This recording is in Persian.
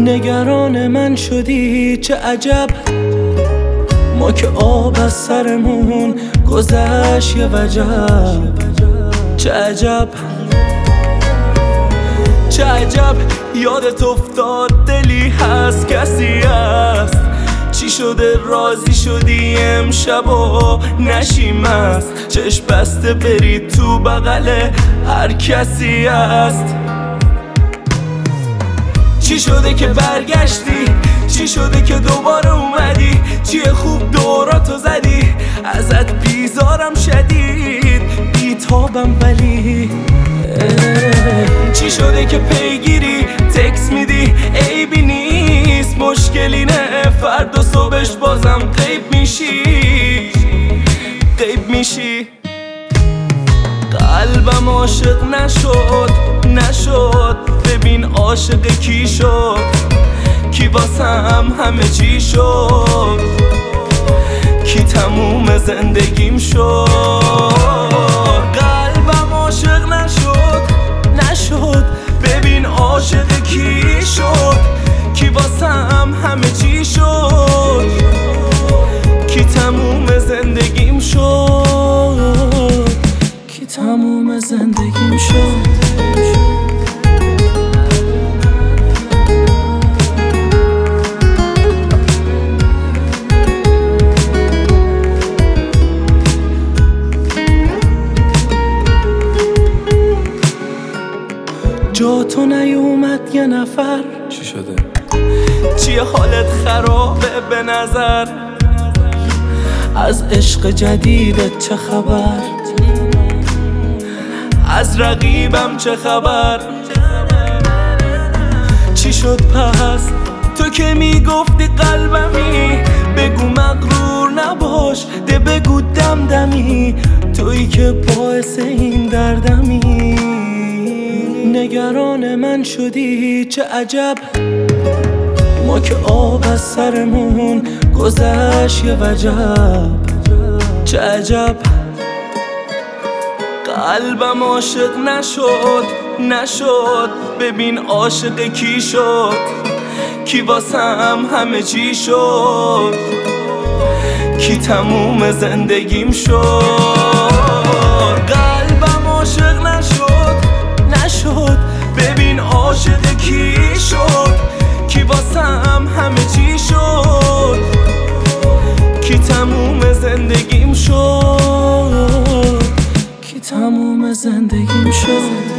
نگران من شدی چه عجب، ما که آب از سرمون گذشت یه وجب. چه عجب چه عجب یادت افتاد دلی هست کسی هست. چی شده راضی شدی امشب و نشیم است، چشم بسته بری تو بغل هر کسی هست. چی شده که برگشتی، چی شده که دوباره اومدی، چیه خوب دوراتو زدی، ازت بیزارم شدید بیتابم ولی چی شده که پیگیری تکس میدی عیبی نیست، مشکلی نه فردا صبحش بازم غیب میشی. قلبم عاشق نشد ببین عاشق کی شد، کی واسم همه چی شد، کی تموم زندگیم شد. قلبم عاشق نشد ببین عاشق کی شد، کی واسم همه چی شد، کی تموم زندگیم شد، کی تموم زندگیم شد. جا تو نیومد یه نفر، چی شده؟ چیه حالت خرابه به نظر، از عشق جدیدت چه خبر، از رقیبم چه خبر. چی شد پس تو که میگفتی قلبمی، بگو مغرور نباش ده بگو دمدمی، تویی که باعث این دردمی. نگران من شدی چه عجب، ما که آب از سرمون گذشت یه وجب. چه عجب قلبم عاشق نشد ببین عاشق کی شد، کی واسم همه چی شد، کی تموم زندگیم شد. قلبم عاشق نشد ببین عاشق کی شد، کی واسم همه چی شد، کی تموم زندگیم شد، کی تموم زندگیم شد.